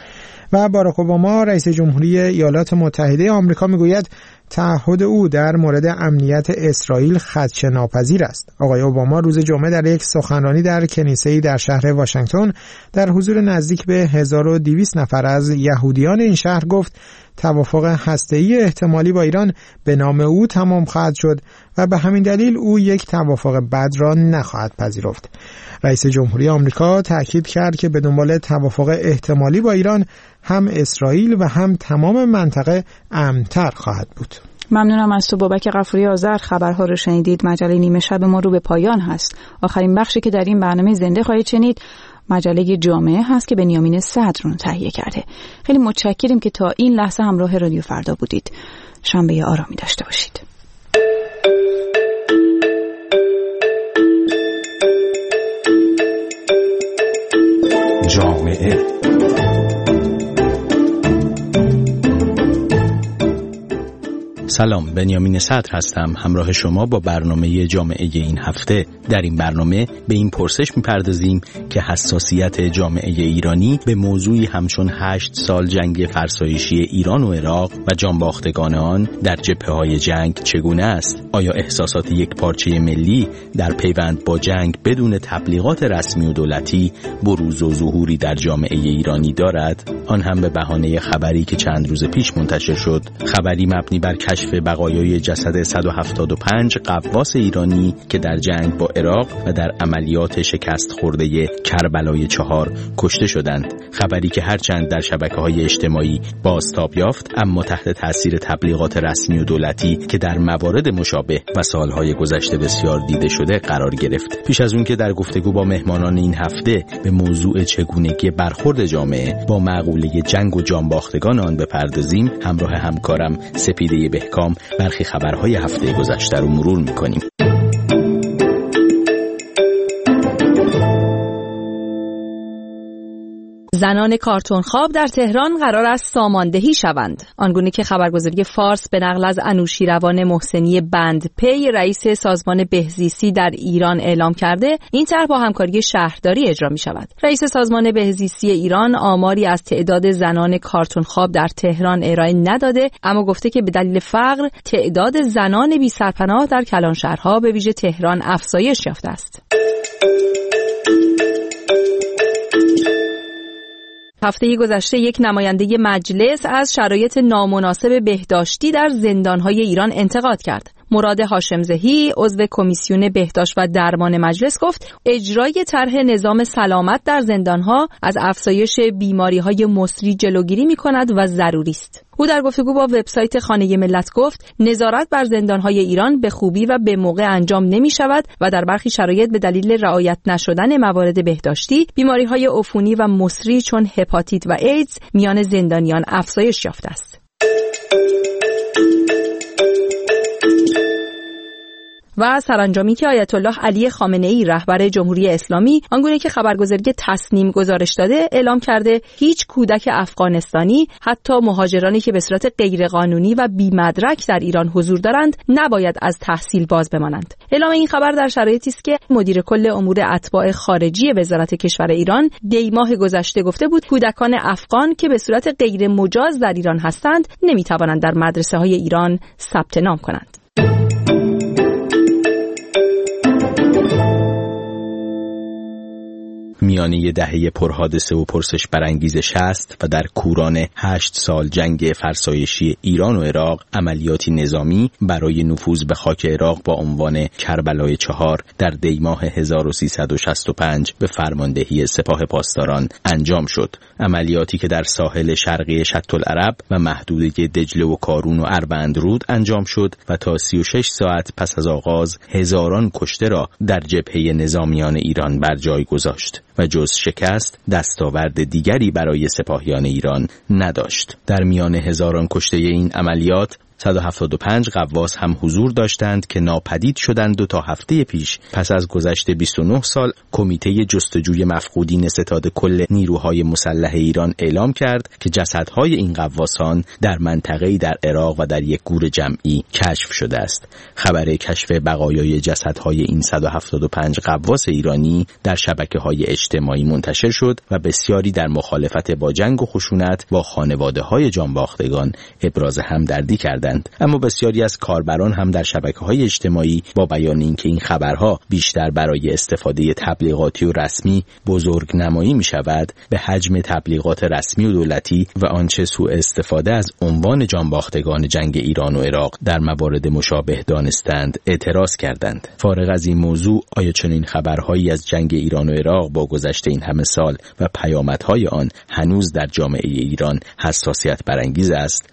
و باراک اوباما رئیس جمهوری ایالات متحده آمریکا میگوید تعهد او در مورد امنیت اسرائیل خدشه‌ناپذیر است. آقای اوباما روز جمعه در یک سخنرانی در کنیسه‌ای در شهر واشنگتن در حضور نزدیک به هزار و دویست نفر از یهودیان این شهر گفت توافق هسته‌ای احتمالی با ایران به نام او تمام خواهد شد و به همین دلیل او یک توافق بد را نخواهد پذیرفت. رئیس جمهوری آمریکا تاکید کرد که به دنبال توافق احتمالی با ایران هم اسرائیل و هم تمام منطقه امن‌تر خواهد بود. ممنونم از تو بابک غفوری آذر. خبرها رو شنیدید. مجله نیمه شب ما رو به پایان هست. آخرین بخشی که در این برنامه زنده خواهید شنید مجله جامعه هست که بنیامین صدر رو تهیه کرده. خیلی متشکریم که تا این لحظه همراه رادیو فردا بودید. شنبه آرامی داشته باشید. جامعه سلام، بنیامین صدر هستم، همراه شما با برنامه جامعه این هفته. در این برنامه به این پرسش میپردازیم که حساسیت جامعه ایرانی به موضوعی همچون هشت سال جنگ فرسایشی ایران و عراق و جانباختگان آن در جبهه‌های جنگ چگونه است؟ آیا احساسات یک پارچه ملی در پیوند با جنگ بدون تبلیغات رسمی و دولتی بروز و ظهوری در جامعه ایرانی دارد؟ آن هم به بهانه خبری که چند روز پیش منتشر شد، خبری مبنی بر کشف بقایای جسد صد و هفتاد و پنج غواص ایرانی که در جنگ با عراق و در عملیات شکست خورده کربلای چهار کشته شدند. خبری که هرچند در شبکه‌های اجتماعی بازتاب یافت، اما تحت تاثیر تبلیغات رسمی و دولتی که در موارد مشابه و سالهای گذشته بسیار دیده شده قرار گرفت. پیش از اون که در گفتگو با مهمانان این هفته به موضوع چگونگی برخورد جامعه با معقوله جنگ و جانباختگان آن بپردازیم، همراه همکارم سپیده بهکام برخی خبرهای هفته گذشته رو مرور می‌کنیم. زنان کارتون خواب در تهران قرار است ساماندهی شوند. آنگونه که خبرگزاری فارس به نقل از انوشیروان محسنی بندپی رئیس سازمان بهزیستی در ایران اعلام کرده، این طرح با همکاری شهرداری اجرا می شود. رئیس سازمان بهزیستی ایران آماری از تعداد زنان کارتون خواب در تهران ارائه نداده، اما گفته که به دلیل فقر تعداد زنان بی سرپناه در کلانشهرها به ویژه تهران افزایش یافته است. هفته گذشته یک نماینده مجلس از شرایط نامناسب بهداشتی در زندان‌های ایران انتقاد کرد. مراد هاشمزهی، عضو کمیسیون بهداشت و درمان مجلس، گفت اجرای طرح نظام سلامت در زندان‌ها از افزایش بیماری‌های مسری جلوگیری می‌کند و ضروری است. او در گفتگو با وبسایت خانه ملت گفت نظارت بر زندان‌های ایران به خوبی و به موقع انجام نمی‌شود و در برخی شرایط به دلیل رعایت نشدن موارد بهداشتی بیماری‌های عفونی و مسری چون هپاتیت و ایدز میان زندانیان افزایش یافته است. و سرانجامی که آیت الله علی خامنه‌ای رهبر جمهوری اسلامی آنگونه که خبرگزاری تصنیم گزارش داده اعلام کرده هیچ کودک افغانستانی، حتی مهاجرانی که به صورت غیرقانونی و بی‌مدرک در ایران حضور دارند، نباید از تحصیل باز بمانند. اعلام این خبر در شرایطی است که مدیر کل امور اتباع خارجی وزارت کشور ایران دی ماه گذشته گفته بود کودکان افغان که به صورت غیر مجاز در ایران هستند نمی‌توانند در مدرسه‌های ایران ثبت نام کنند. میانه دهه پرحادثه و پرسش برانگیز شصت و در کوران هشت سال جنگ فرسایشی ایران و عراق، عملیاتی نظامی برای نفوذ به خاک عراق با عنوان کربلای چهار در دی ماه هزار و سیصد و شصت و پنج به فرماندهی سپاه پاسداران انجام شد. عملیاتی که در ساحل شرقی شط العرب و محدوده دجله و کارون و اروندرود انجام شد و تا سی و شش ساعت پس از آغاز هزاران کشته را در جبهه نظامیان ایران بر جای گذاشت و جز شکست دستاورد دیگری برای سپاهیان ایران نداشت. در میان هزاران کشته این عملیات صد و هفتاد و پنج غواص هم حضور داشتند که ناپدید شدند و تا هفته پیش پس از گذشت بیست و نه سال کمیته جستجوی مفقودین ستاد کل نیروهای مسلح ایران اعلام کرد که جسدهای این غواصان در منطقه‌ای در عراق و در یک گور جمعی کشف شده است. خبر کشف بقایای جسدهای این صد و هفتاد و پنج غواص ایرانی در شبکه‌های اجتماعی منتشر شد و بسیاری در مخالفت با جنگ و خشونت با خانواده‌های جانباختگان ابراز همدردی کردند. اما بسیاری از کاربران هم در شبکه‌های اجتماعی با بیان اینکه این خبرها بیشتر برای استفاده تبلیغاتی و رسمی بزرگ نمایی می شود، به حجم تبلیغات رسمی و دولتی و آنچه سوء استفاده از عنوان جانباختگان جنگ ایران و عراق در موارد مشابه دانستند اعتراض کردند. فارغ از این موضوع، آیا چنین خبرهایی از جنگ ایران و عراق با گذشت این همه سال و پیامدهای آن هنوز در جامعه ایران حساسیت برانگیز است؟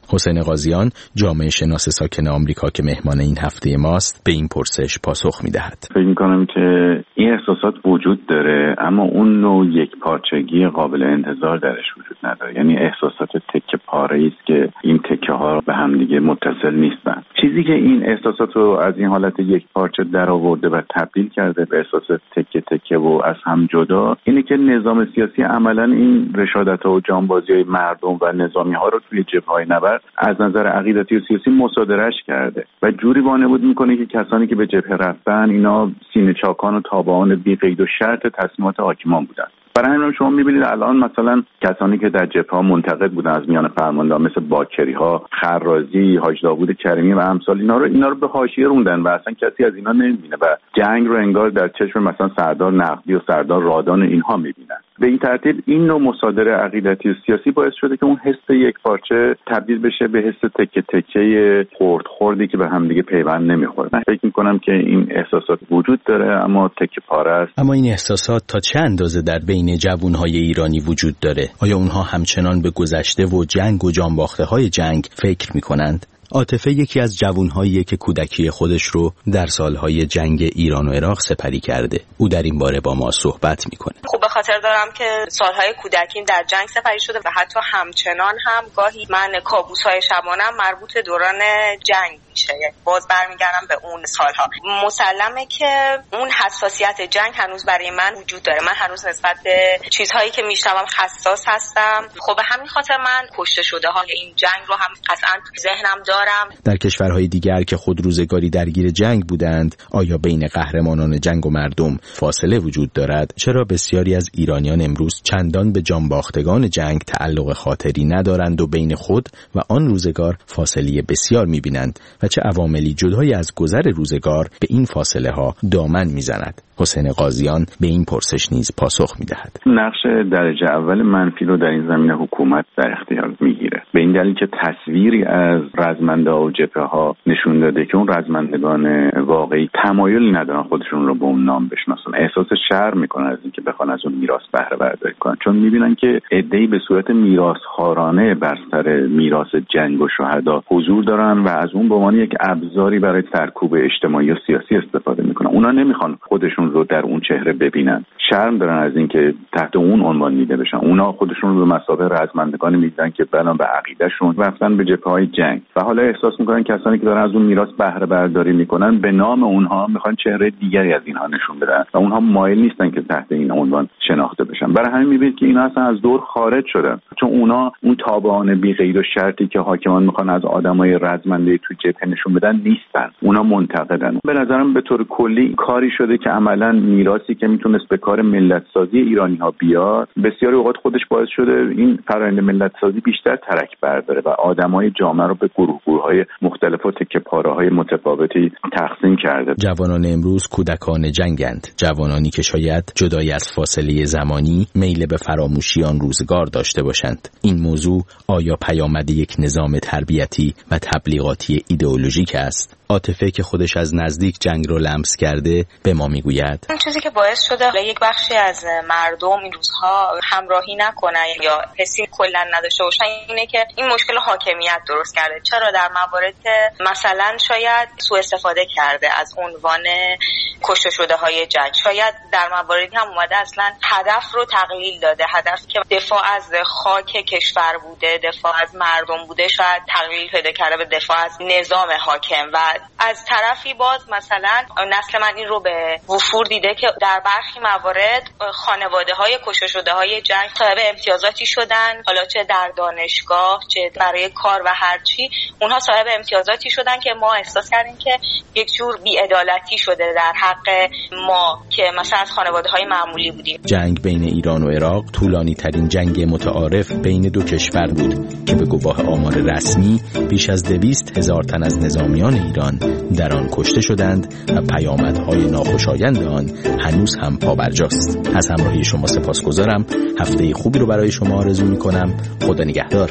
حسین قاضیان، جامعه شناس ساکن آمریکا که مهمان این هفته ماست، به این پرسش پاسخ می‌دهد. فکر می‌کنم که این احساسات وجود داره، اما اون نوع یک پارچگی قابل انتظار درش وجود نداره. یعنی احساسات تکه پاره‌ای است که این تکه‌ها به هم دیگه متصل نیستن. چیزی که این احساسات رو از این حالت یک پارچه درآورده و تبدیل کرده به احساس تکه تکه و از هم جدا، اینه که نظام سیاسی عملاً این رشادت‌ها و جانبازی‌های مردم و نظامی‌ها رو توی جبهه‌های نبرد از نظر عقیدتی و سیاسی مصادرهش کرده و جوری وانمود میکنه که کسانی که به جبهه رفتن اینا سینه چاکان و تابعان بی قید و شرط تصمیمات حاکمان بودن. برای همین شما میبینید الان مثلا کسانی که در جبهه ها منتقد بودن از میان فرماندهان مثل باکری ها، خرازی، حاج داوود کریمی و امثال اینا رو اینا رو به حاشیه روندن و اصلا کسی از اینا نمیبینه و جنگ رو انگار در چشم مثلا سردار نقدی و سردار رادان اینها میبینن. به این ترتیب این نوع مصادره عقیدتی و سیاسی باعث شده که اون حس یک پارچه تبدیل بشه به حس تکه تکه خرد خوردی که به هم دیگه پیوند نمیخوره. من فکر میکنم که این احساسات وجود داره اما تکه پاره است. اما این احساسات تا چه اندازه در بین جوانهای ایرانی وجود داره؟ آیا اونها همچنان به گذشته و جنگ و جانباخته‌های جنگ فکر میکنند؟ عاطفه یکی از جوانهاییه که کودکی خودش رو در سالهای جنگ ایران و عراق سپری کرده. او در این باره با ما صحبت میکنه. خوب به خاطر دارم که سالهای کودکیم در جنگ سپری شده و حتی همچنان هم گاهی من کابوس‌های شبانم مربوط دوران جنگ میشه. یعنی باز برمیگردم به اون سالها. مسلمه که اون حساسیت جنگ هنوز برای من وجود داره. من هنوز نسبت به چیزهایی که میشنوم حساس هستم. خب به همین خاطر من کشته شده های این جنگ رو هم قطعاً تو ذهنم دارم. در کشورهای دیگر که خود روزگاری درگیر جنگ بودند، آیا بین قهرمانان جنگ و مردم فاصله وجود دارد؟ چرا بسیاری از ایرانیان امروز چندان به جانباختگان جنگ تعلق خاطری ندارند و بین خود و آن روزگار فاصله بسیار می‌بینند و چه عواملی جدای از گذر روزگار به این فاصله ها دامن می‌زند؟ حسین قاضیان به این پرسش نیز پاسخ می‌دهد. نقش درجه اول منفی رو در این زمینه حکومت در اختیار می‌گیره. به این دلیل که تصویری از رزمنده‌ها و جبهه‌ها نشون داده که اون رزمندگان واقعی تمایلی ندارن خودشون رو به اون نام بشناسن. احساس شرم می‌کنن از اینکه بخوان از اون میراث بهره برداری کنن، چون می‌بینن که عده‌ای به صورت میراث‌خوارانه بر سر میراث جنگ و شهدا حضور دارن و از اون به عنوان یک ابزاری برای سرکوب اجتماعی و سیاسی استفاده می‌کنن. اونا نمی‌خوان خودشون رو در اون چهره ببینن. شرم دارن از اینکه تحت اون عنوان دیده بشن. اونا خودشون رو به مثابه رزمندگان می‌دیدن که بنا به عقیده‌شون رفتن به جبهه‌های جنگ و حالا احساس می‌کنن کسانی که دارن از اون میراث بهره برداری می‌کنن به نام اونها می‌خوان چهره دیگری از اینها نشون بدن و اونها مایل نیستن که تحت این عنوان شناخته بشن. برای همین می‌بینید که اینا اصلا از دور خارج شدن، چون اونا اون تابعان بی قید و شرطی که حاکمان می‌خوان از آدمای رزمنده تو جبهه نشون بدن نیستن. اونا منتقدن. به نظرم به طور کلی کاری شده که عملاً میراثی که میتونست به کار ملت سازی ایرانی ها بیاد بسیاری اوقات خودش باعث شده این فرآیند ملت سازی بیشتر ترک برداره و آدمای جامعه رو به گروه گروه‌های مختلف و تکه پاره‌های متفاوتی تقسیم کرده. جوانان امروز کودکان جنگند، جوانانی که شاید جدای از فاصله زمانی میل به فراموشی آن روزگار داشته باشند. این موضوع آیا پیامد یک نظام تربیتی و تبلیغاتی ایدئولوژیک است؟ عاطفه که خودش از نزدیک جنگ رو لمس کرده به ما میگوید این چیزی که باعث شده یک بخشی از مردم این روزها همراهی نکنن یا حسی کلا نداشته باشن اینه که این مشکل حاکمیت درست کرده. چرا در موارد مثلا شاید سوء استفاده کرده از عنوان کشته شده های جنگ، شاید در مواردی هم اومده اصلا هدف رو تقلیل داده، هدف که دفاع از خاک کشور بوده، دفاع از مردم بوده، شاید تقلیل پیدا کرده به دفاع از نظام حاکم و از طرفی باز مثلا نسل من این رو به وفور دیده که در برخی موارد خانواده های کشته شده های جنگ صاحب امتیازاتی شدن، حالا چه در دانشگاه چه برای کار و هرچی، اونها صاحب امتیازاتی شدن که ما احساس کردیم که یک جور بی‌عدالتی شده در حق ما که مثلا از خانواده های معمولی بودیم. جنگ بین ایران و عراق طولانی ترین جنگ متعارف بین دو کشور بود که به گواه آمار رسمی بیش از دویست هزار تن از نظامیان ایران در آن کشته شدند و پیامدهای ناخوشایند آن هنوز هم پابرجاست. از همراهی شما سپاسگزارم. هفته خوبی رو برای شما آرزو می‌کنم. خدا نگهدار.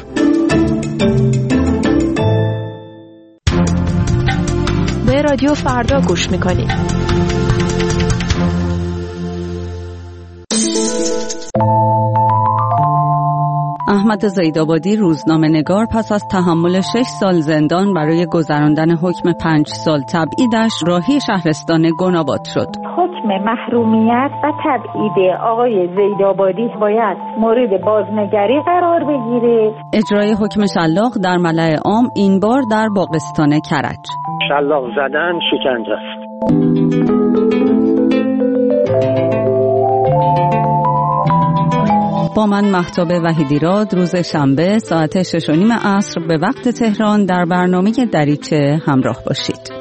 به رادیو فردا گوش می‌کنید. احمد زیدآبادی روزنامه‌نگار پس از تحمل شش سال زندان برای گذراندن حکم پنج سال تبعیدش راهی شهرستان گناباد شد. حکم محرومیت و تبعید آقای زیدآبادی باید مورد بازنگری قرار بگیره. اجرای حکم شلاق در ملأ عام، این بار در باغستان کرج. شلاق زدن شکنجه است. با من مهتاب وحیدیراد روز شنبه ساعت شش و نیم عصر به وقت تهران در برنامه دریچه همراه باشید.